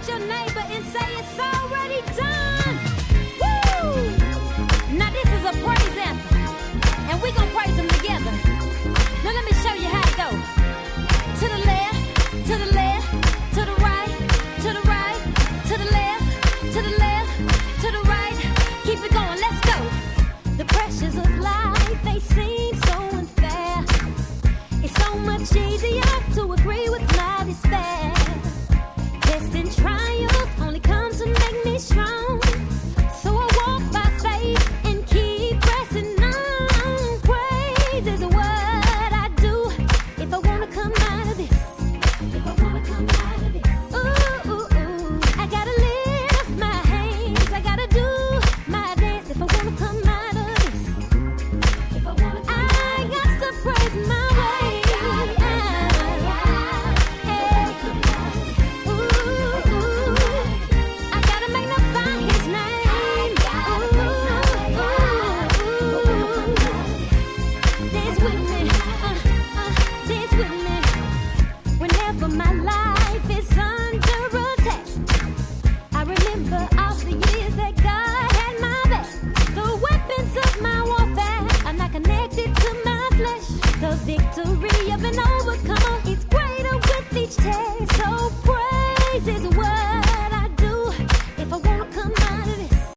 at your neighbor and say it's already done. Woo! Now this is a praise anthem, and we gon' praise him together. Now let me show you how it goes. To the left, to the left, to the right, to the right, to the left, to the left, to the right. Keep it going, let's go. The pressures of life, they seem so unfair. It's so much easier to agree with my despair. Test and triumph only comes to make me strong. So I walk by faith and keep pressing on. Praise is what I do if I wanna come out of this. If I wanna come out of this. Ooh, ooh, ooh. I gotta lift my hands. I gotta do my dance if I wanna come out of this. If I wanna come I got to praise my way. I gotta magnify his name. Dance with me, dance with me. Whenever my life is under attack, I remember all the years that God had my back. The weapons of my warfare are not connected to my flesh. The victory of an overcomer is greater with each test.